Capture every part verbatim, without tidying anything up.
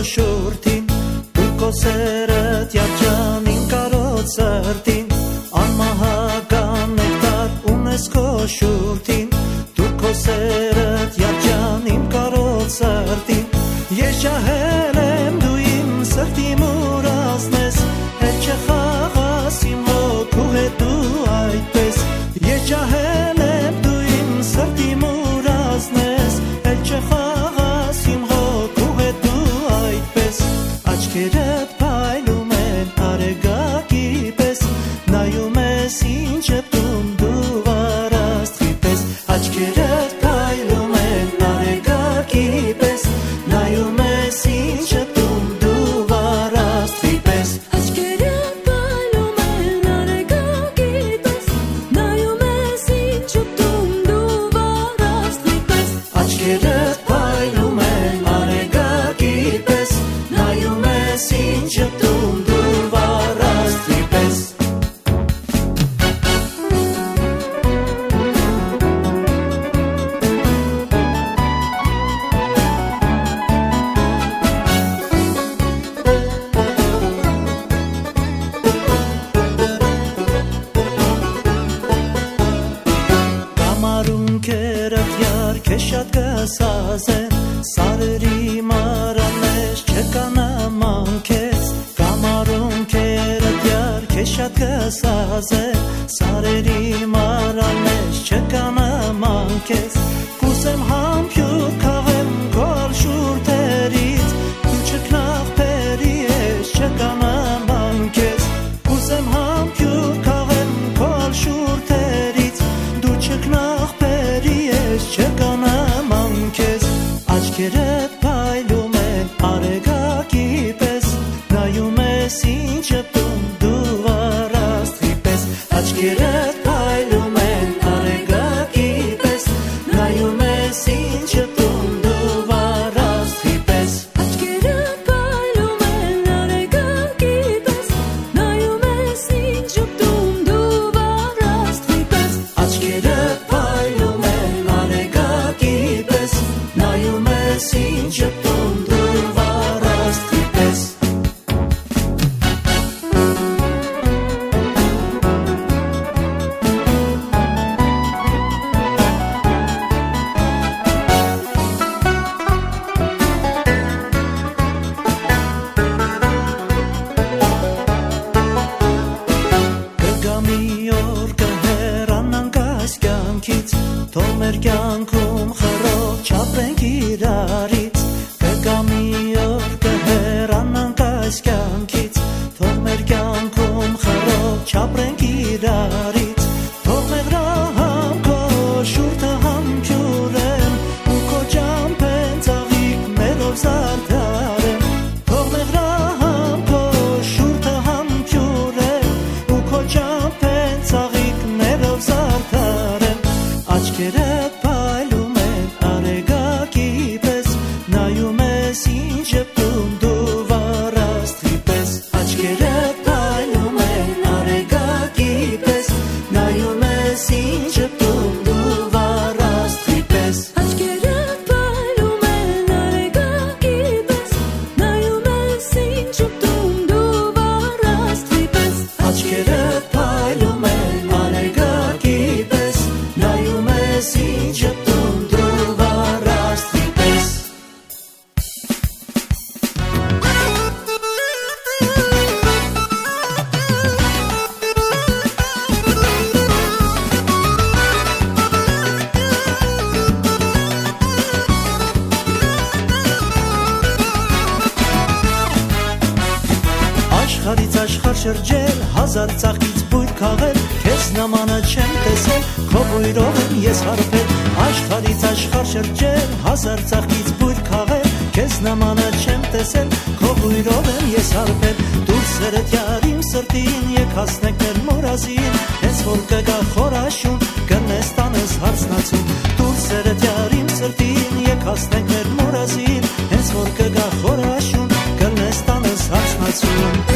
խոշորտին դու քո սերդ երջանին կարոտ սրտին անմահական նեկտար ունես քո շուրթին դու քո սերդ երջանին կարոտ սրտին ես ջահել եմ դու իմ սրտի մուրազնես հետ չխաղաս իմ հոգու հետ դու այդպես ես ջահել եմ դու իմ սրտի մուրազնես հետ չխաղաս իմ հոգու հետ դու այդպես աչքերդ փայլում են արեգակի պես նայում ես ինչ եպտում դու վարաստղի պես աչքերդ փայլում են արեգակի պես նայում ես ինչ եպտում դու վարաստղի պես Աչքերդ փայլում են արեգակի պես նայում ես ինչ եպտում դու վարաստղի պես Աչքերդ փայլում են արեգակի պես նայում ես ինչ եպտում դու վարաստղի պես Կամարունքերդ յարք է շատ կսազեն Սարերի մարանես չկանաման քեզ Կամարունքերդ յարք է շատ կսազեն Սարերի մարանես չկանաման քեզ Կուսեմ համբյուր քաղեմ քոլ շուրթերից Դու չքնաղբերի ես չկանաման քեզ Կուսեմ համբյուր քաղեմ քոլ շուրթերից Դու չքնաղբերի ես չկանաման քեզ Աչքերդ փայլում են արեգակի պես նայում ես ինչ եպտում դու վարաստղի պես Աչքերդ փայլում են արեգակի պես նայում ես ինչ եպտում դու վարաստղի պես Աչքերդ փայլում են արեգակի պես նայում ես ինչ եպտում դու վարաստղի պես Աչքերդ փայլում են արեգակի պես նայում ես ինչ եպտում դու վարաստղի պես Կգա մի օր կհեռանանք այս կյանքից Թող մեր կյանքում խռով չապրենք իրարից Կգա մի օր կհեռանանք այս կյանքից Թող մեր կյանքում խռով չապրենք իրարից Թող մեղրահամ քո շուրթը համբյուրեմ ու քո ճամփեն ծաղիկներով զարդարեմ Թող մեղրահամ քո շուրթը համբյուրեմ ու քո ճամփեն ծաղիկներով զարդարեմ Աչքերդ փայլում են արեգակի պես նայում ես ինչ եպտում դու վարաստղի պես Աչքերդ փայլում են արեգակի պես նայում ես ինչ եպտում դու վարաստղի պես Աչքերդ փայլում են արեգակի պես նայում ես ինչ եպտում դու վարաստղի պես Աչքերդ փայլում են արեգակի պես նայում ես ինչ եպտում դու վարաստղի պես Աշխարից աշխարհ շրջել հազար ծաղկից բույր քաղել Քեզ նամանը չեմ տեսել քո բույրով եմ ես հարբել Աշխարից աշխարհ շրջել հազար ծաղկից բույր քաղել Քեզ նամանը չեմ տեսել քո բույրով եմ ես հարբել Դու սերդ յար իմ սրտին եկ հասնեք մեր մուրազին Հենց որ կգա խորաշուն կնես տանես հարցնացում Դու սերդ յար իմ սրտին եկ հասնեք մեր մուրազին Հենց որ կգա խորաշուն կնես տանես հարցնացում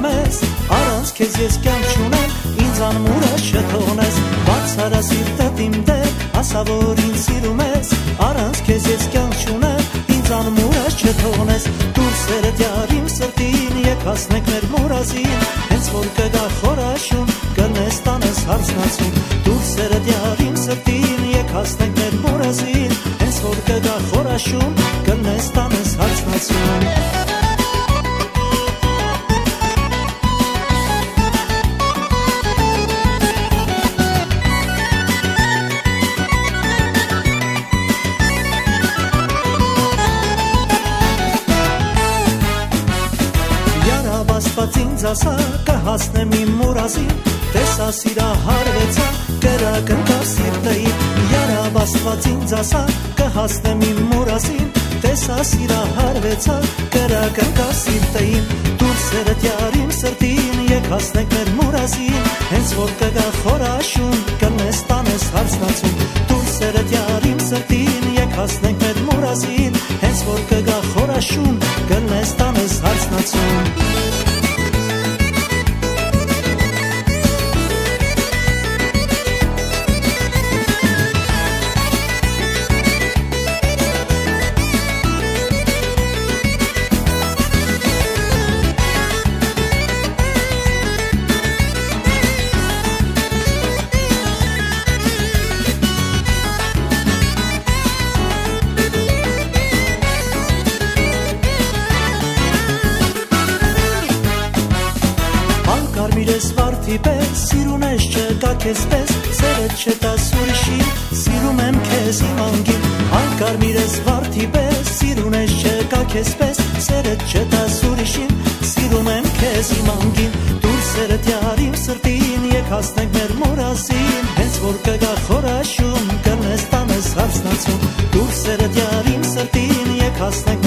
սիրում ես, առանց քեզ ես կյանք չունեմ, ինձ անմուրը չթողնես, բացարա սիրտդ իմ դեր, ասա որ ինձ սիրում ես, առանց քեզ ես կյանք չունեմ, ինձ անմուրը չթողնես, դուրս երդ յար իմ սրտին, եկ հասնենք մեր մուրազին, հենց որ կգա խորաշուն, կլնես տանես հարցնացում, դուրս երդ յար իմ սրտին, եկ հասնենք մեր մուրազին, հենց որ կգա խորաշուն, կլնես տանես հարցնացում. Աստված ինձ ասա, կհասնեմ իմ մուրազին, տեսա սիրահարվեցա, կրակնկա սիրտեին, Յարաբ Աստված ինձ ասա, կհասնեմ իմ մուրազին, տեսա սիրահարվեցա, կրակնկա սիրտեին, դուրս երդ յար իմ սրտին, եկ հասնենք մեր մուրազին, հենց որ կգա խորաշուն, կլնես տանես հարցնացում, դուրս երդ յար իմ սրտին, եկ հասնենք մեր մուրազին, հենց որ կգա խորաշուն, կլնես տանես հարցնացում. Կարմիր ես վարդի պես, սիրուն ես չկա քեզ պես, սերդ չտաս ուրիշին, սիրում եմ քեզ իմ անգին, այ կարմիր ես վարդի պես, սիրուն ես չկա քեզ պես, սերդ չտաս ուրիշին, սիրում եմ քեզ իմ անգին, դուրս երդ յար իմ սրտին, եկ հասնենք մեր մուրազին, հենց որ կգա խորաշուն, կլնես տանես հարցնացում, դուրս երդ յար իմ սրտին, եկ հասնենք